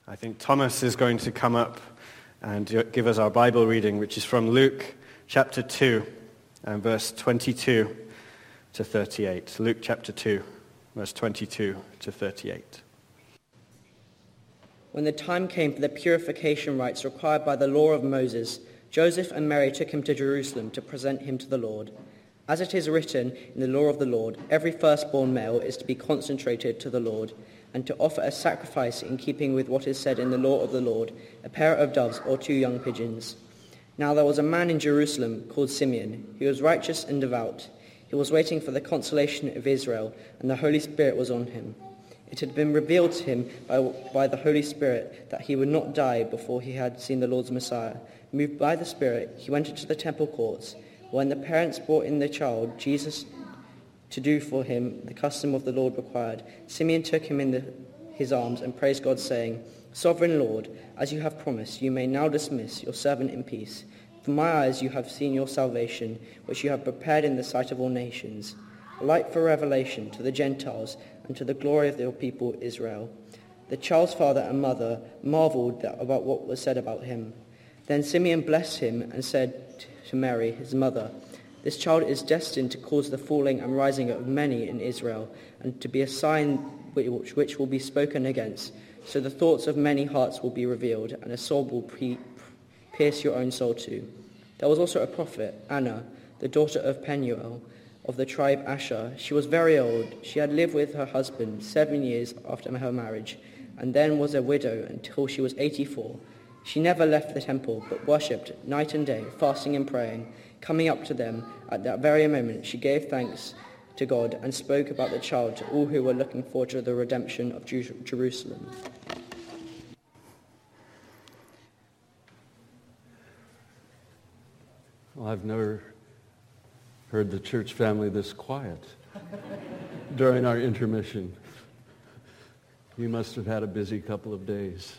I think Thomas is going to come up and give us our Bible reading, which is from Luke chapter 2 and verse 22 to 38. Luke chapter 2, verse 22 to 38. When the time came for the purification rites required by the law of Moses, Joseph and Mary took him to Jerusalem to present him to the Lord. As it is written in the law of the Lord, every firstborn male is to be consecrated to the Lord, and to offer a sacrifice in keeping with what is said in the law of the Lord, a pair of doves or 2 young pigeons. Now there was a man in Jerusalem called Simeon. He was righteous and devout. He was waiting for the consolation of Israel, and the Holy Spirit was on him. It had been revealed to him by the Holy Spirit that he would not die before he had seen the Lord's Messiah. Moved by the Spirit, he went into the temple courts. When the parents brought in the child, Jesus, to do for him the custom of the Lord required, Simeon took him in his arms and praised God, saying, "Sovereign Lord, as you have promised, you may now dismiss your servant in peace. For my eyes you have seen your salvation, which you have prepared in the sight of all nations, a light for revelation to the Gentiles and to the glory of your people Israel." The child's father and mother marveled about what was said about him. Then Simeon blessed him and said to Mary, his mother, "This child is destined to cause the falling and rising of many in Israel, and to be a sign which will be spoken against. So the thoughts of many hearts will be revealed, and a soul will pierce your own soul too." There was also a prophet, Anna, the daughter of Penuel, of the tribe Asher. She was very old. She had lived with her husband 7 years after her marriage, and then was a widow until she was 84. She never left the temple, but worshipped night and day, fasting and praying. Coming up to them at that very moment, she gave thanks to God and spoke about the child to all who were looking forward to the redemption of Jerusalem. Well, I've never heard the church family this quiet during our intermission. You must have had a busy couple of days.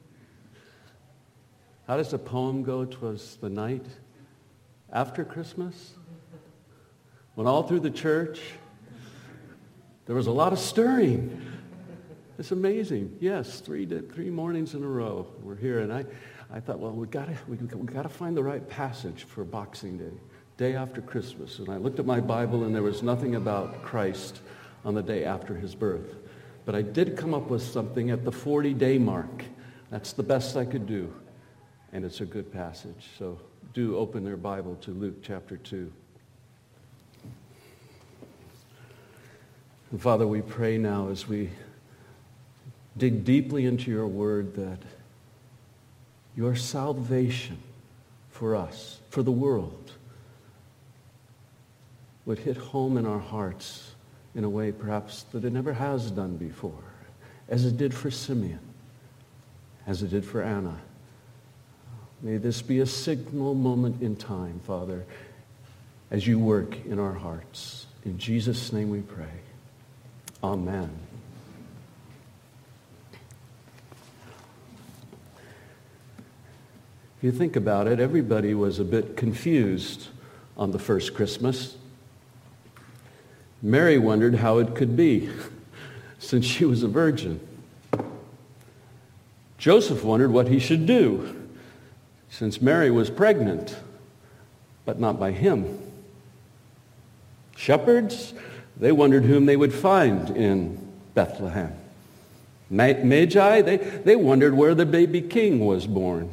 How does the poem go? 'Twas the night after Christmas, when all through the church there was a lot of stirring. It's amazing. Yes, three mornings in a row we're here, and I thought, well, we got to find the right passage for Boxing Day, day after Christmas. And I looked at my Bible, and there was nothing about Christ on the day after his birth. But I did come up with something at the 40-day mark. That's the best I could do, and it's a good passage. So do open their Bible to Luke chapter 2. And Father, we pray now as we dig deeply into your word that your salvation for us, for the world, would hit home in our hearts in a way perhaps that it never has done before, as it did for Simeon, as it did for Anna. May this be a signal moment in time, Father, as you work in our hearts. In Jesus' name we pray. Amen. If you think about it, everybody was a bit confused on the first Christmas. Mary wondered how it could be, since she was a virgin. Joseph wondered what he should do, since Mary was pregnant, but not by him. Shepherds, they wondered whom they would find in Bethlehem. Magi, they wondered where the baby king was born.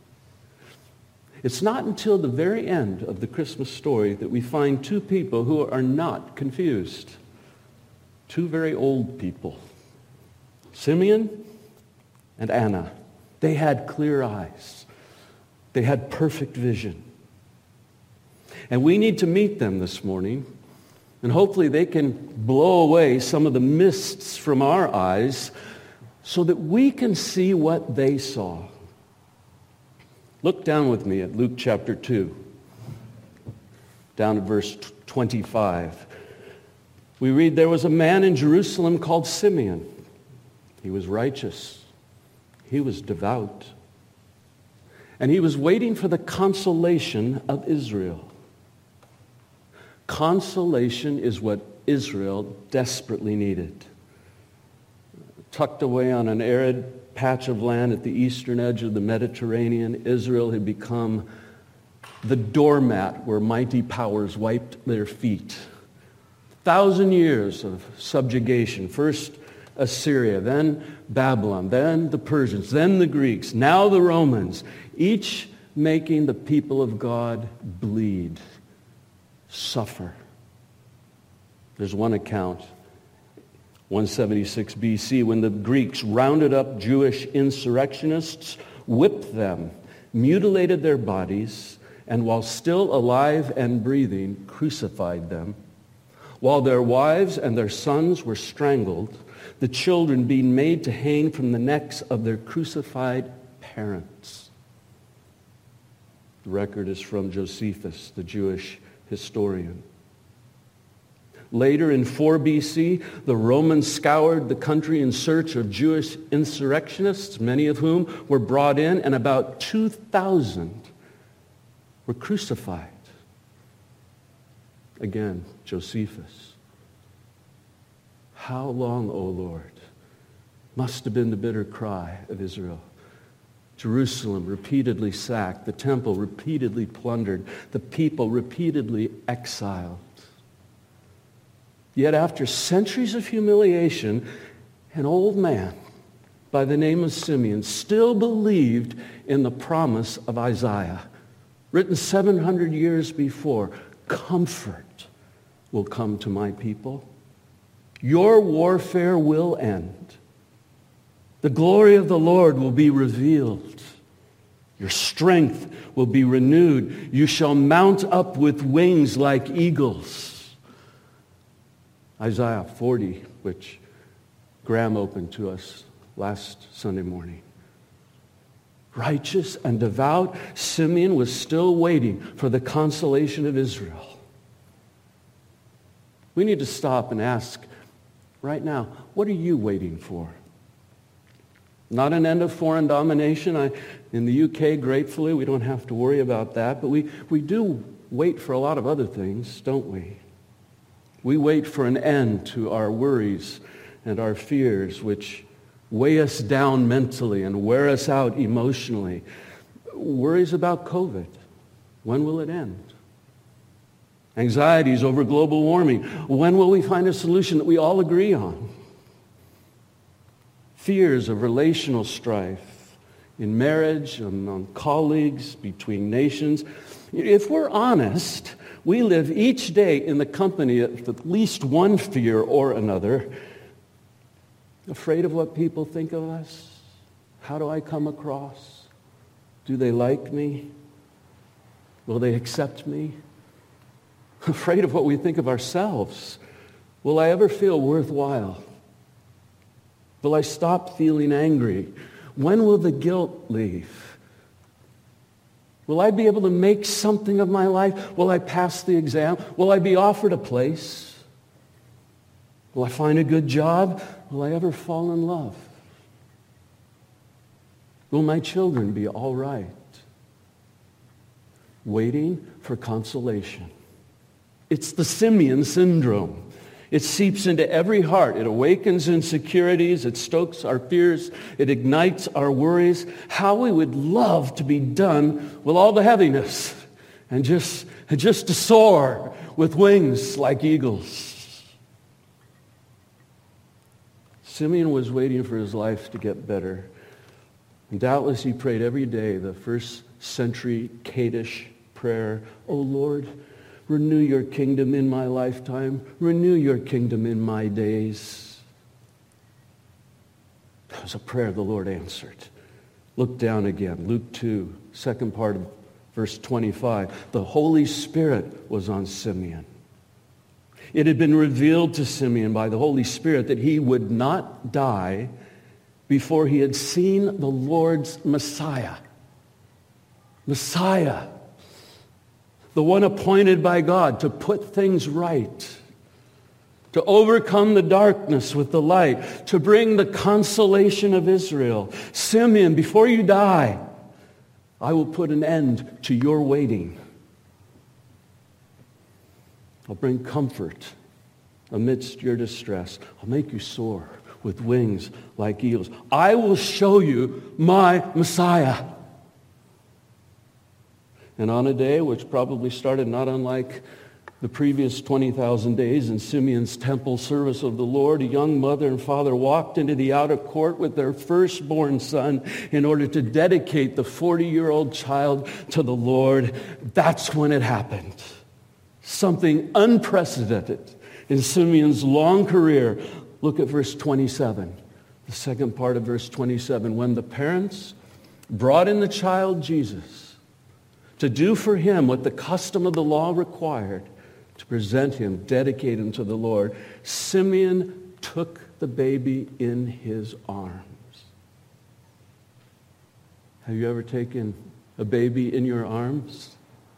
It's not until the very end of the Christmas story that we find 2 people who are not confused. 2 very old people, Simeon and Anna. They had clear eyes. They had perfect vision. And we need to meet them this morning, and hopefully they can blow away some of the mists from our eyes so that we can see what they saw. Look down with me at Luke chapter 2, down at verse 25. We read, "There was a man in Jerusalem called Simeon. He was righteous. He was devout. And he was waiting for the consolation of Israel." Consolation is what Israel desperately needed. tucked away on an arid patch of land at the eastern edge of the Mediterranean, Israel had become the doormat where mighty powers wiped their feet. 1,000 years of subjugation. First Assyria, then Babylon, then the Persians, then the Greeks, now the Romans, each making the people of God bleed, suffer. There's one account, 176 BC, when the Greeks rounded up Jewish insurrectionists, whipped them, mutilated their bodies, and while still alive and breathing, crucified them. While their wives and their sons were strangled, the children being made to hang from the necks of their crucified parents. The record is from Josephus, the Jewish historian. Later in 4 BC, the Romans scoured the country in search of Jewish insurrectionists, many of whom were brought in, and about 2,000 were crucified. Again, Josephus. How long, O Lord, must have been the bitter cry of Israel. Jerusalem repeatedly sacked, the temple repeatedly plundered, the people repeatedly exiled. Yet after centuries of humiliation, an old man by the name of Simeon still believed in the promise of Isaiah, written 700 years before. Comfort will come to my people. Your warfare will end. The glory of the Lord will be revealed. Your strength will be renewed. You shall mount up with wings like eagles. Isaiah 40, which Graham opened to us last Sunday morning. Righteous and devout, Simeon was still waiting for the consolation of Israel. We need to stop and ask right now, what are you waiting for? Not an end of foreign domination. In the UK, gratefully, we don't have to worry about that. But we do wait for a lot of other things, don't we? We wait for an end to our worries and our fears, which weigh us down mentally and wear us out emotionally. Worries about COVID. When will it end? Anxieties over global warming. When will we find a solution that we all agree on? Fears of relational strife in marriage, among colleagues, between nations. If we're honest, we live each day in the company of at least one fear or another. Afraid of what people think of us? How do I come across? Do they like me? Will they accept me? Afraid of what we think of ourselves. Will I ever feel worthwhile? Will I stop feeling angry? When will the guilt leave? Will I be able to make something of my life? Will I pass the exam? Will I be offered a place? Will I find a good job? Will I ever fall in love? Will my children be all right? Waiting for consolation. It's the Simeon syndrome. It seeps into every heart. It awakens insecurities. It stokes our fears. It ignites our worries. How we would love to be done with all the heaviness and just to soar with wings like eagles. Simeon was waiting for his life to get better. And doubtless he prayed every day the first century Kaddish prayer, "O Lord, renew your kingdom in my lifetime. Renew your kingdom in my days." That was a prayer the Lord answered. Look down again. Luke 2, second part of verse 25. The Holy Spirit was on Simeon. It had been revealed to Simeon by the Holy Spirit that he would not die before he had seen the Lord's Messiah. Messiah. The one appointed by God to put things right, to overcome the darkness with the light, to bring the consolation of Israel. Simeon, before you die, I will put an end to your waiting. I'll bring comfort amidst your distress. I'll make you soar with wings like eagles. I will show you my Messiah. And on a day which probably started not unlike the previous 20,000 days in Simeon's temple service of the Lord, a young mother and father walked into the outer court with their firstborn son in order to dedicate the 40-year-old child to the Lord. That's when it happened. Something unprecedented in Simeon's long career. Look at verse 27, the second part of verse 27. When the parents brought in the child Jesus to do for him what the custom of the law required, to present him, dedicate him to the Lord, Simeon took the baby in his arms. Have you ever taken a baby in your arms?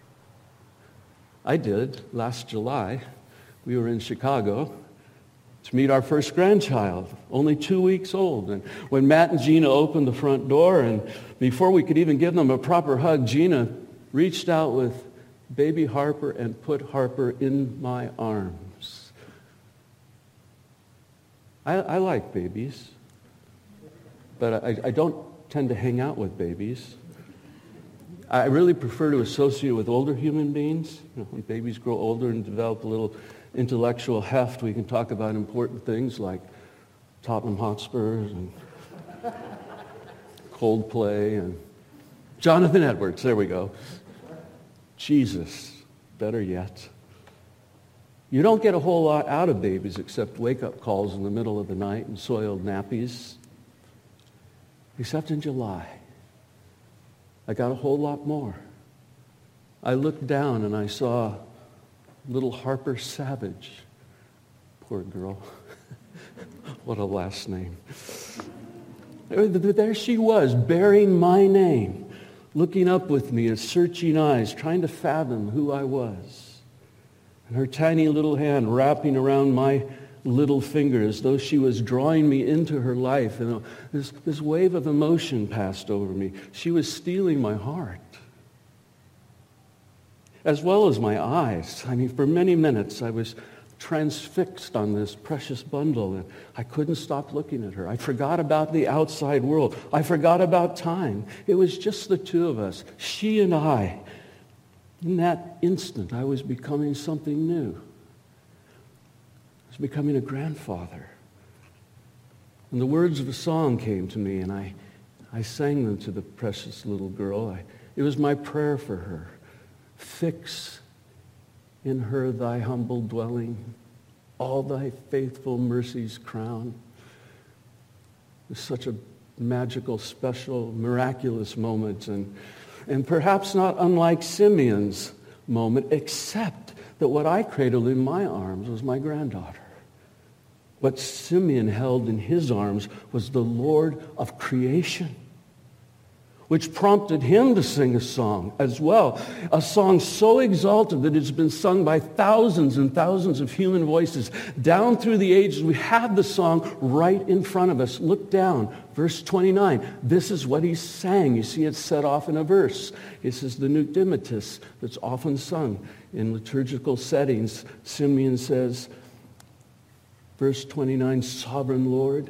I did last July. We were in Chicago to meet our first grandchild, only 2 weeks old. And when Matt and Gina opened the front door, and before we could even give them a proper hug, Gina reached out with baby Harper and put Harper in my arms. I like babies, but I don't tend to hang out with babies. I really prefer to associate with older human beings. When babies grow older and develop a little intellectual heft, we can talk about important things like Tottenham Hotspurs and Coldplay and Jonathan Edwards. There we go. Jesus, better yet. You don't get a whole lot out of babies except wake-up calls in the middle of the night and soiled nappies. Except in July. I got a whole lot more. I looked down and I saw little Harper Savage. Poor girl. What a last name. There she was, bearing my name, looking up with me with searching eyes, trying to fathom who I was. And her tiny little hand wrapping around my little finger as though she was drawing me into her life. And this wave of emotion passed over me. She was stealing my heart, as well as my eyes. I mean, for many minutes I was transfixed on this precious bundle, and I couldn't stop looking at her. I forgot about the outside world. I forgot about time. It was just the two of us, she and I. In that instant, I was becoming something new. I was becoming a grandfather. And the words of a song came to me, and I sang them to the precious little girl. It was my prayer for her. Fix in her thy humble dwelling, all thy faithful mercies crown. It was such a magical, special, miraculous moment, and perhaps not unlike Simeon's moment, except that what I cradled in my arms was my granddaughter. What Simeon held in his arms was the Lord of creation, which prompted him to sing a song as well, a song so exalted that it's been sung by thousands and thousands of human voices down through the ages. We have the song right in front of us. Look down, verse 29. This is what he sang. You see, it's set off in a verse. This is the Nunc Dimittis that's often sung in liturgical settings. Simeon says, verse 29, Sovereign Lord,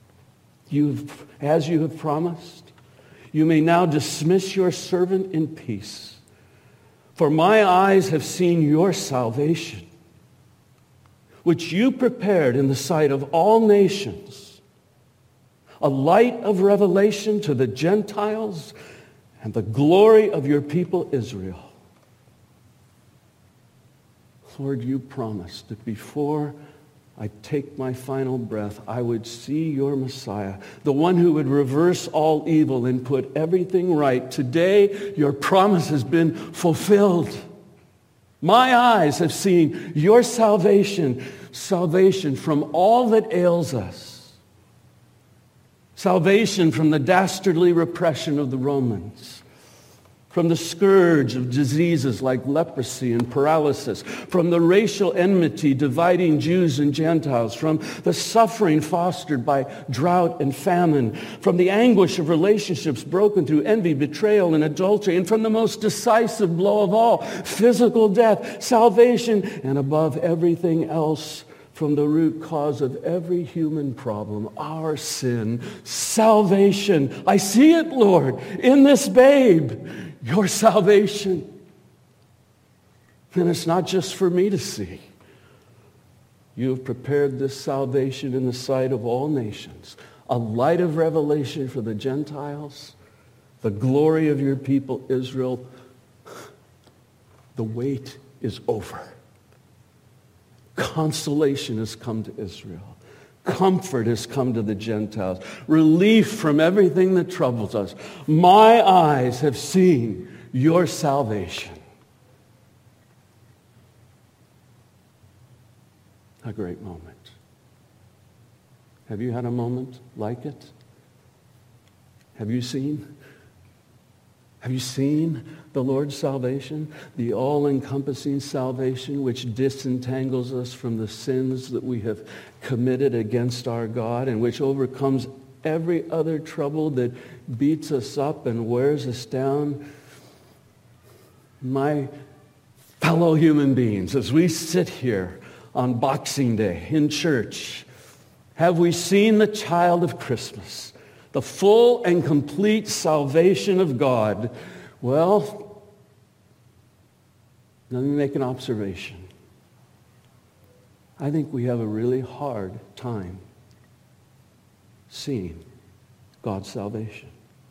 as you have promised, you may now dismiss your servant in peace. For my eyes have seen your salvation, which you prepared in the sight of all nations, a light of revelation to the Gentiles and the glory of your people Israel. Lord, you promised that before I take my final breath, I would see your Messiah, the one who would reverse all evil and put everything right. Today, your promise has been fulfilled. My eyes have seen your salvation from all that ails us. Salvation from the dastardly repression of the Romans, from the scourge of diseases like leprosy and paralysis, from the racial enmity dividing Jews and Gentiles, from the suffering fostered by drought and famine, from the anguish of relationships broken through envy, betrayal, and adultery, and from the most decisive blow of all, physical death, salvation, and above everything else, from the root cause of every human problem, our sin, salvation. I see it, Lord, in this babe, your salvation. And it's not just for me to see. You have prepared this salvation in the sight of all nations, a light of revelation for the Gentiles, the glory of your people Israel. The wait is over. Consolation has come to Israel. Comfort has come to the Gentiles. Relief from everything that troubles us. My eyes have seen your salvation. A great moment. Have you had a moment like it? Have you seen? Have you seen the Lord's salvation? The all-encompassing salvation which disentangles us from the sins that we have committed against our God and which overcomes every other trouble that beats us up and wears us down. My fellow human beings, as we sit here on Boxing Day in church, have we seen the child of Christmas? The full and complete salvation of God. Well, let me make an observation. I think we have a really hard time seeing God's salvation.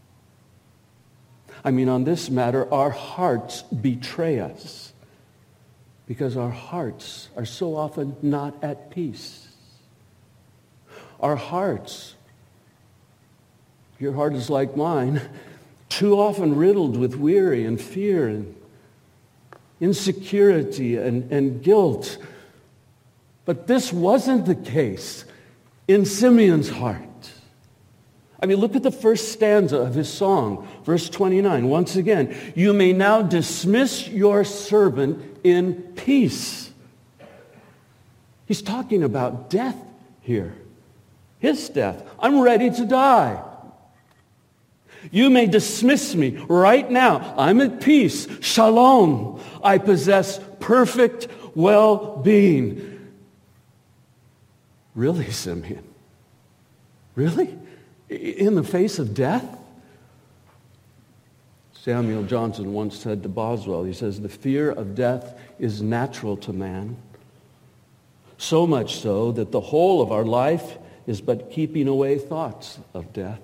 I mean, on this matter, our hearts betray us because our hearts are so often not at peace. Our hearts, your heart is like mine, too often riddled with worry and fear and insecurity and guilt. But this wasn't the case in Simeon's heart. I mean, look at the first stanza of his song, verse 29. Once again, you may now dismiss your servant in peace. He's talking about death here. His death. I'm ready to die. You may dismiss me right now. I'm at peace. Shalom. I possess perfect well-being. Really, Simeon? Really? In the face of death? Samuel Johnson once said to Boswell, he says, the fear of death is natural to man. So much so that the whole of our life is but keeping away thoughts of death.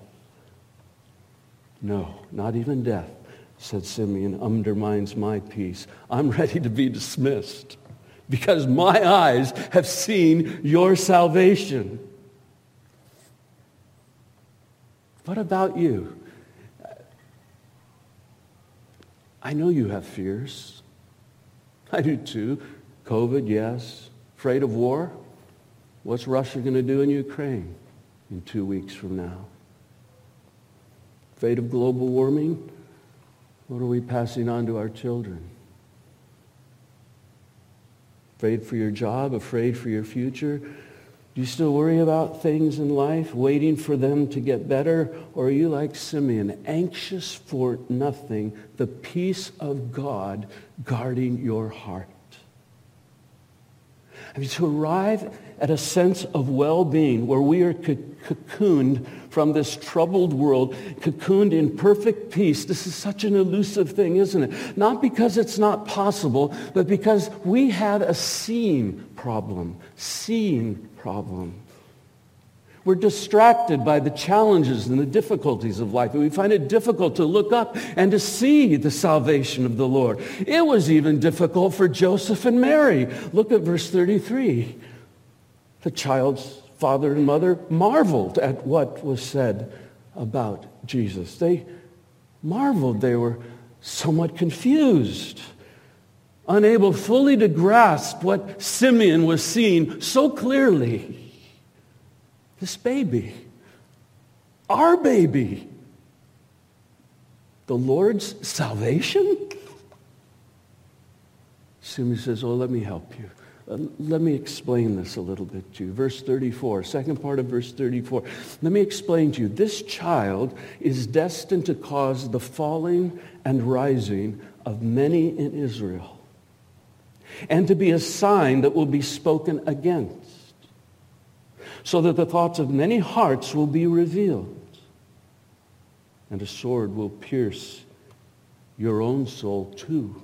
No, not even death, said Simeon, undermines my peace. I'm ready to be dismissed because my eyes have seen your salvation. What about you? I know you have fears. I do too. COVID, yes. Afraid of war? What's Russia going to do in Ukraine in 2 weeks from now? Afraid of global warming? What are we passing on to our children? Afraid for your job? Afraid for your future? Do you still worry about things in life, waiting for them to get better? Or are you like Simeon, anxious for nothing, the peace of God guarding your heart? I mean, to arrive at a sense of well-being where we are cocooned from this troubled world, cocooned in perfect peace, this is such an elusive thing, isn't it? Not because it's not possible, but because we have a seeing problem. We're distracted by the challenges and the difficulties of life. And we find it difficult to look up and to see the salvation of the Lord. It was even difficult for Joseph and Mary. Look at verse 33. The child's father and mother marveled at what was said about Jesus. They marveled. They were somewhat confused, unable fully to grasp what Simeon was seeing so clearly. This baby, our baby, the Lord's salvation? Simeon says, oh, let me help you. Let me explain this a little bit to you. Verse 34, second part of verse 34. Let me explain to you. This child is destined to cause the falling and rising of many in Israel, and to be a sign that will be spoken against. so that the thoughts of many hearts will be revealed. And a sword will pierce your own soul too.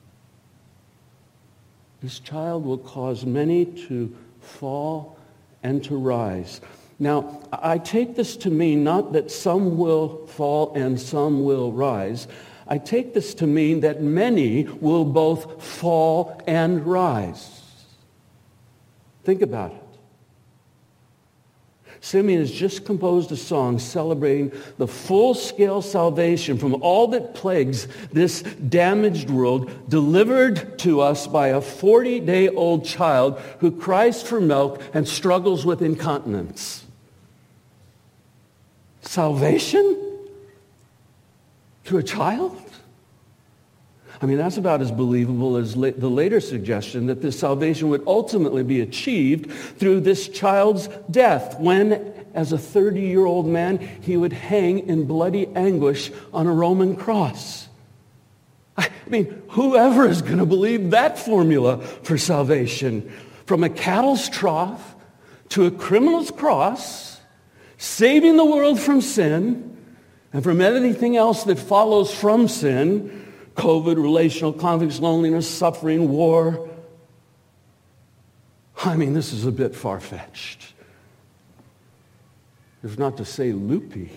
This child will cause many to fall and to rise. Now, I take this to mean not that some will fall and some will rise. I take this to mean that many will both fall and rise. Think about it. Simeon has just composed a song celebrating the full-scale salvation from all that plagues this damaged world, delivered to us by a 40-day-old child who cries for milk and struggles with incontinence. Salvation? To a child? I mean, that's about as believable as the later suggestion that this salvation would ultimately be achieved through this child's death when, as a 30-year-old man, he would hang in bloody anguish on a Roman cross. I mean, whoever is going to believe that formula for salvation? From a cattle's trough to a criminal's cross, saving the world from sin and from everything else that follows from sin, COVID, relational conflicts, loneliness, suffering, war. I mean, this is a bit far-fetched. If not to say loopy.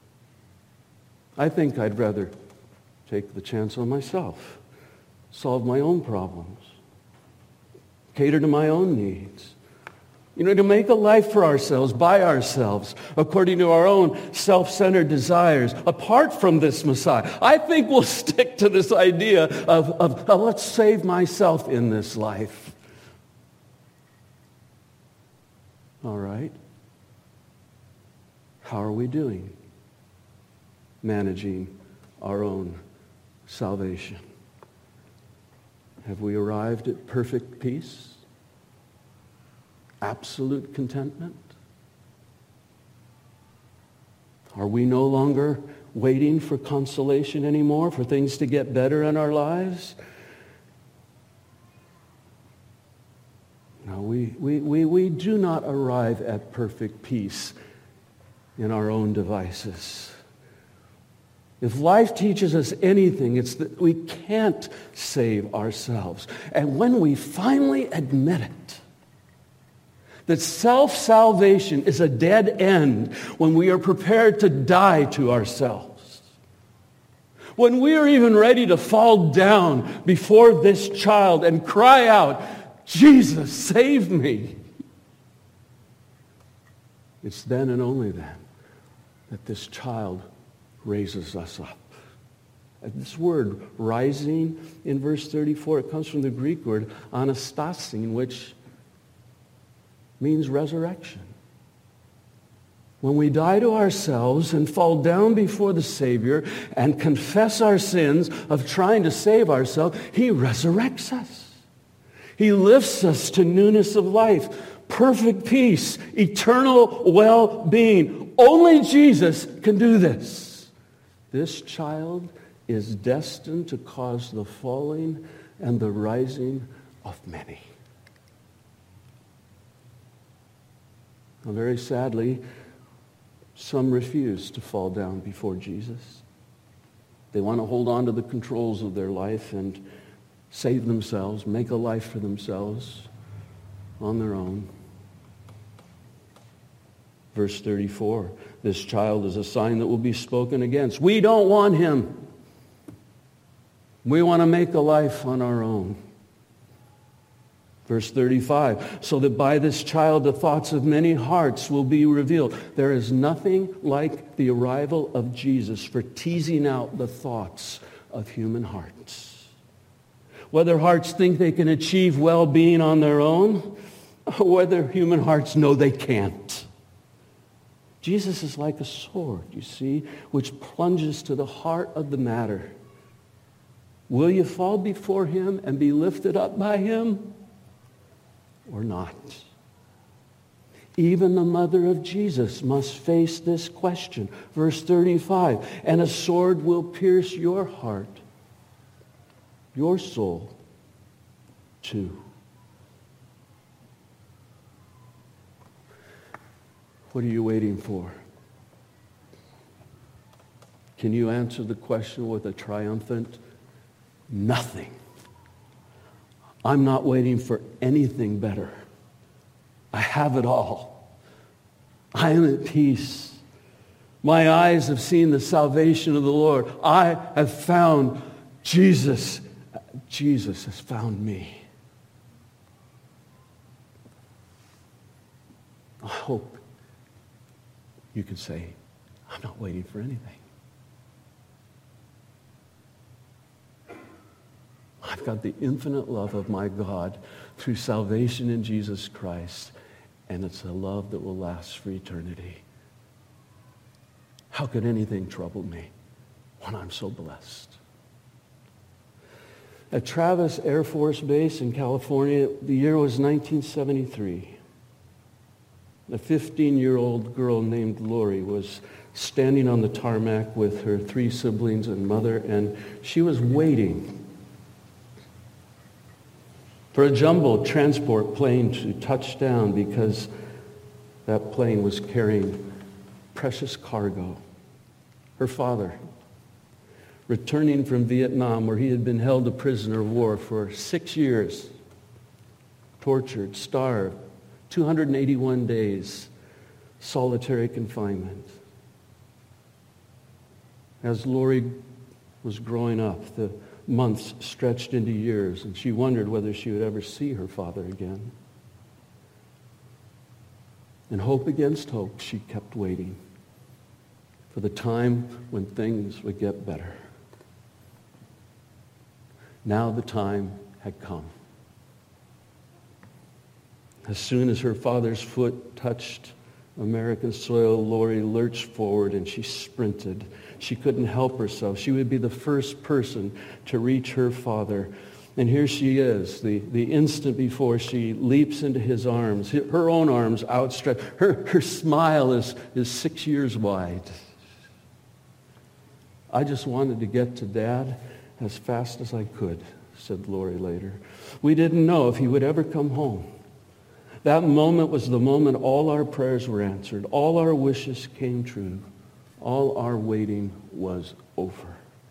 I think I'd rather take the chance on myself, solve my own problems, cater to my own needs. To make a life for ourselves, by ourselves, according to our own self-centered desires, apart from this Messiah. I think we'll stick to this idea of let's save myself in this life. All right. How are we doing managing our own salvation? Have we arrived at perfect peace? Absolute contentment? Are we no longer waiting for consolation anymore, for things to get better in our lives? No, we do not arrive at perfect peace in our own devices. If life teaches us anything, it's that we can't save ourselves. And when we finally admit it, that self-salvation is a dead end when we are prepared to die to ourselves. When we are even ready to fall down before this child and cry out, Jesus, save me. It's then and only then that this child raises us up. This word, rising, in verse 34, it comes from the Greek word anastasin, which means resurrection. When we die to ourselves and fall down before the Savior and confess our sins of trying to save ourselves, He resurrects us. He lifts us to newness of life, perfect peace, eternal well-being. Only Jesus can do this. This child is destined to cause the falling and the rising of many. Now, very sadly, some refuse to fall down before Jesus. They want to hold on to the controls of their life and save themselves, make a life for themselves on their own. Verse 34, this child is a sign that will be spoken against. We don't want him. We want to make a life on our own. Verse 35, so that by this child the thoughts of many hearts will be revealed. There is nothing like the arrival of Jesus for teasing out the thoughts of human hearts. Whether hearts think they can achieve well-being on their own, or whether human hearts know they can't. Jesus is like a sword, you see, which plunges to the heart of the matter. Will you fall before him and be lifted up by him? Or not? Even the mother of Jesus must face this question. Verse 35, and a sword will pierce your heart, your soul, too. What are you waiting for? Can you answer the question with a triumphant nothing? I'm not waiting for anything better. I have it all. I am at peace. My eyes have seen the salvation of the Lord. I have found Jesus. Jesus has found me. I hope you can say, I'm not waiting for anything. I've got the infinite love of my God through salvation in Jesus Christ, and it's a love that will last for eternity. How could anything trouble me when I'm so blessed? At Travis Air Force Base in California, the year was 1973. A 15-year-old girl named Lori was standing on the tarmac with her 3 siblings and mother, and she was waiting for a jumbo transport plane to touch down because that plane was carrying precious cargo. Her father, returning from Vietnam, where he had been held a prisoner of war for 6 years, tortured, starved, 281 days, solitary confinement. As Lori was growing up, the months stretched into years, and she wondered whether she would ever see her father again. And hope against hope, she kept waiting for the time when things would get better. Now the time had come. As soon as her father's foot touched American soil, Lori lurched forward and she sprinted. She couldn't help herself. She would be the first person to reach her father. And here she is, the instant before she leaps into his arms, her own arms outstretched. Her smile is 6 years wide. I just wanted to get to Dad as fast as I could, said Lori later. We didn't know if he would ever come home. That moment was the moment all our prayers were answered. All our wishes came true. All our waiting was over.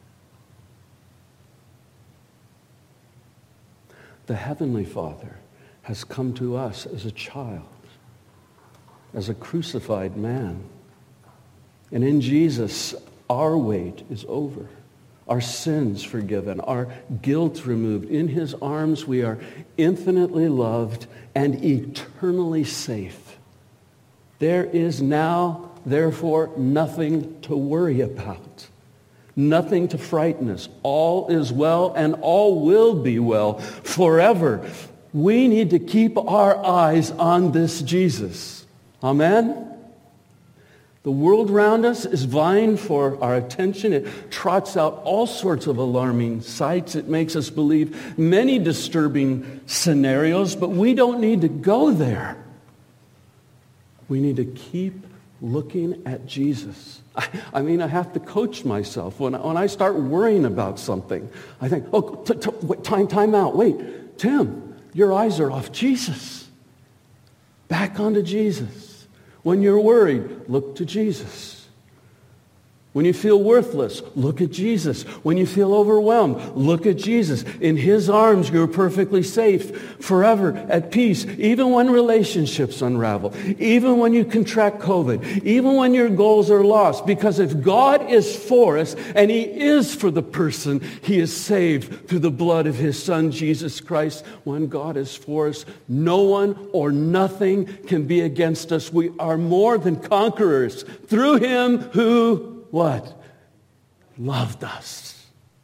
The Heavenly Father has come to us as a child, as a crucified man. And in Jesus, our wait is over. Our sins forgiven, our guilt removed. In his arms we are infinitely loved and eternally safe. There is now, therefore, nothing to worry about. Nothing to frighten us. All is well and all will be well forever. We need to keep our eyes on this Jesus. Amen? The world around us is vying for our attention. It trots out all sorts of alarming sights. It makes us believe many disturbing scenarios, but we don't need to go there. We need to keep looking at Jesus. I mean, I have to coach myself. When I start worrying about something, I think, time out. Wait, Tim, your eyes are off Jesus. Back onto Jesus. When you're worried, look to Jesus. When you feel worthless, look at Jesus. When you feel overwhelmed, look at Jesus. In his arms, you're perfectly safe, forever at peace, even when relationships unravel, even when you contract COVID, even when your goals are lost. Because if God is for us, and he is for the person he is saved through the blood of his Son, Jesus Christ, when God is for us, no one or nothing can be against us. We are more than conquerors through him who what? Loved us.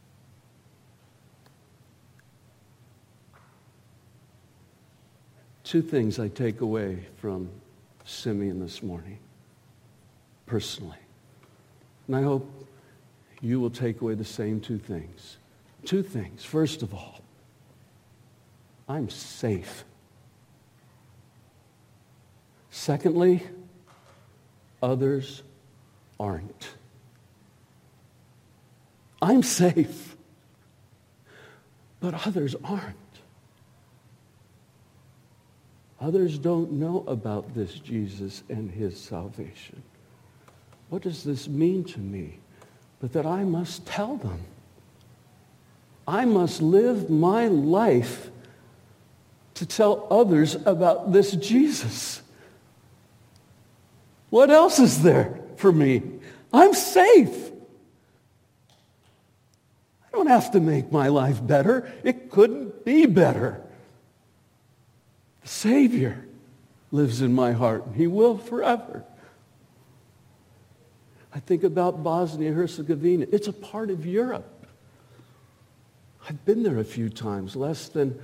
Two things I take away from Simeon this morning, personally. And I hope you will take away the same two things. Two things. First of all, I'm safe. Secondly, others aren't. I'm safe, but others aren't. Others don't know about this Jesus and his salvation. What does this mean to me? But that I must tell them. I must live my life to tell others about this Jesus. What else is there for me? I'm safe. I don't have to make my life better. It couldn't be better. The Savior lives in my heart. He will forever. I think about Bosnia-Herzegovina. It's a part of Europe. I've been there a few times. Less than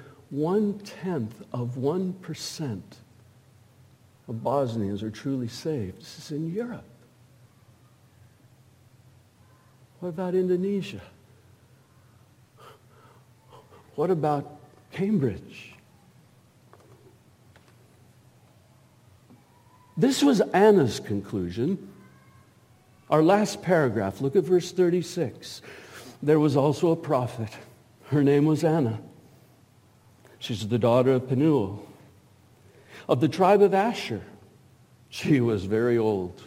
0.1% of Bosnians are truly saved. This is in Europe. What about Indonesia? What about Cambridge? This was Anna's conclusion. Our last paragraph, look at verse 36. There was also a prophet. Her name was Anna. She's the daughter of Penuel, of the tribe of Asher. She was very old.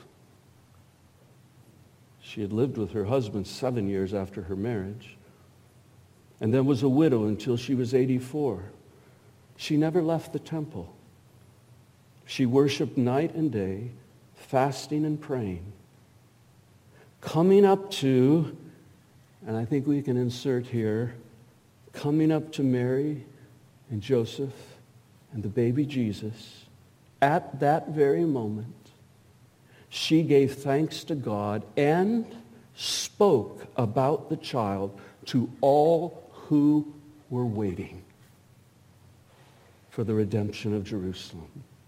She had lived with her husband 7 years after her marriage, and then was a widow until she was 84. She never left the temple. She worshiped night and day, fasting and praying. Coming up to, and I think we can insert here, coming up to Mary and Joseph and the baby Jesus, at that very moment, she gave thanks to God and spoke about the child to all who were waiting for the redemption of Jerusalem.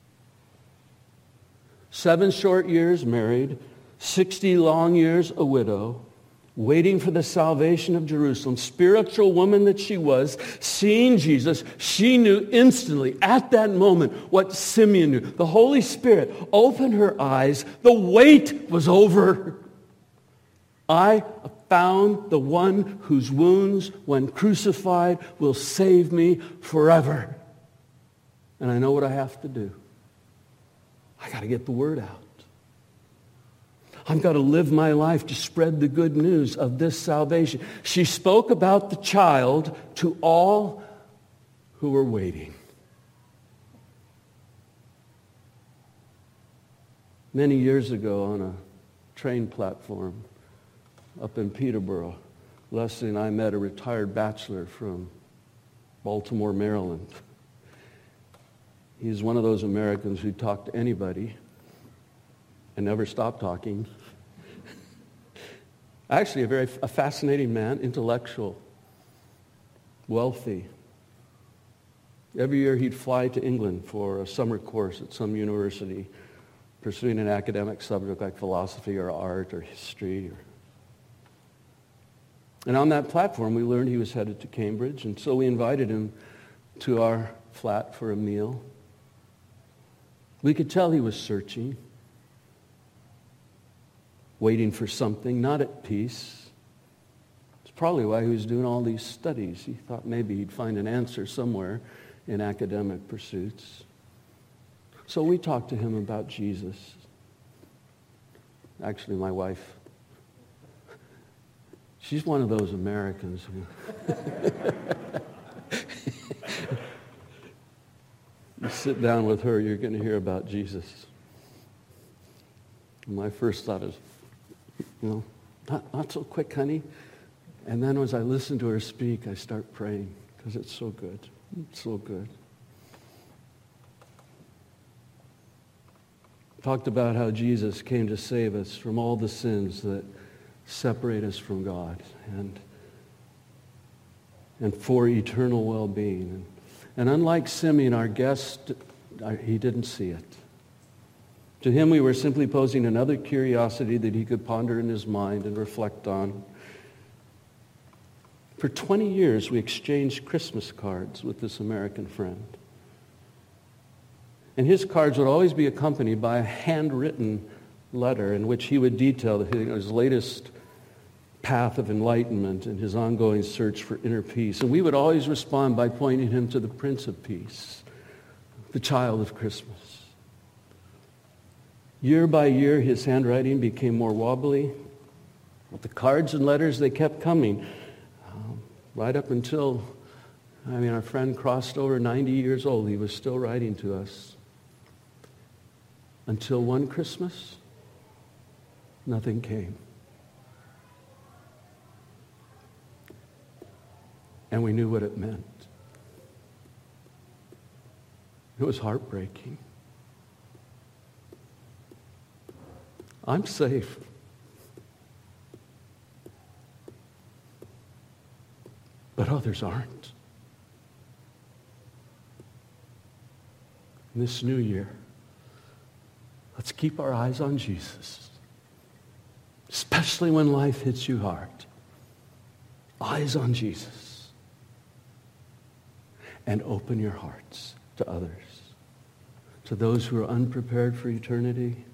7 short years married, 60 long years a widow, waiting for the salvation of Jerusalem. Spiritual woman that she was, seeing Jesus, she knew instantly at that moment what Simeon knew. The Holy Spirit opened her eyes. The wait was over. I found the one whose wounds, when crucified, will save me forever. And I know what I have to do. I got to get the word out. I've got to live my life to spread the good news of this salvation. She spoke about the child to all who were waiting. Many years ago on a train platform up in Peterborough, Leslie and I met a retired bachelor from Baltimore, Maryland. He's one of those Americans who talk to anybody and never stop talking. Actually, a fascinating man, intellectual, wealthy. Every year he'd fly to England for a summer course at some university, pursuing an academic subject like philosophy or art or history. And on that platform, we learned he was headed to Cambridge, and so we invited him to our flat for a meal. We could tell he was searching, waiting for something, not at peace. It's probably why he was doing all these studies. He thought maybe he'd find an answer somewhere in academic pursuits. So we talked to him about Jesus. Actually, my wife, she's one of those Americans who you sit down with her, you're going to hear about Jesus. And my first thought is, not so quick, honey. And then as I listen to her speak, I start praying because it's so good. It's so good. Talked about how Jesus came to save us from all the sins that separate us from God and for eternal well-being. And unlike Simeon, our guest, he didn't see it. To him, we were simply posing another curiosity that he could ponder in his mind and reflect on. For 20 years, we exchanged Christmas cards with this American friend. And his cards would always be accompanied by a handwritten letter in which he would detail his latest path of enlightenment and his ongoing search for inner peace. And we would always respond by pointing him to the Prince of Peace, the child of Christmas. Year by year, his handwriting became more wobbly. But the cards and letters, they kept coming. Right up until, our friend crossed over 90 years old. He was still writing to us. Until one Christmas, nothing came. And we knew what it meant. It was heartbreaking. I'm safe. But others aren't. In this new year, let's keep our eyes on Jesus, especially when life hits you hard. Eyes on Jesus. And open your hearts to others, to those who are unprepared for eternity,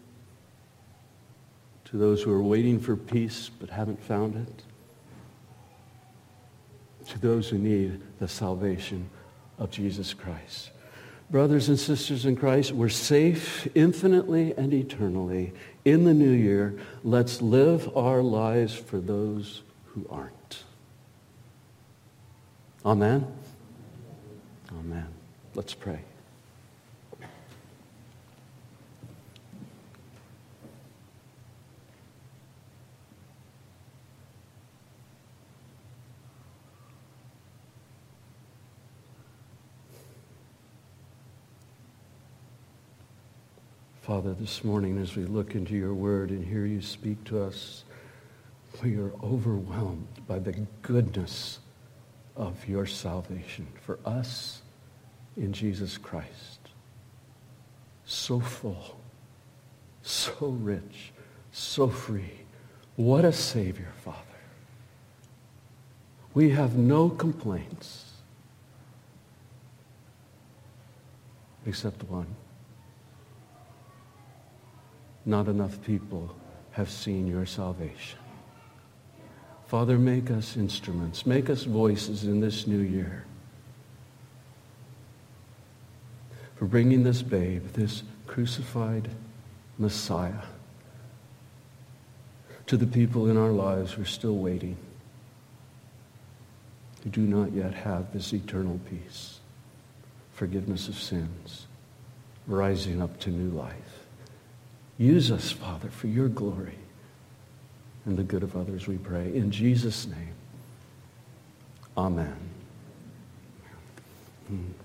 to those who are waiting for peace but haven't found it, to those who need the salvation of Jesus Christ. Brothers and sisters in Christ, we're safe infinitely and eternally in the new year. Let's live our lives for those who aren't. Amen? Amen. Let's pray. Father, this morning as we look into your word and hear you speak to us, we are overwhelmed by the goodness of your salvation for us in Jesus Christ. So full, so rich, so free. What a Savior, Father. We have no complaints except one. Not enough people have seen your salvation. Father, make us instruments, make us voices in this new year for bringing this babe, this crucified Messiah, to the people in our lives who are still waiting, who do not yet have this eternal peace, forgiveness of sins, rising up to new life. Use us, Father, for your glory and the good of others, we pray. In Jesus' name, amen.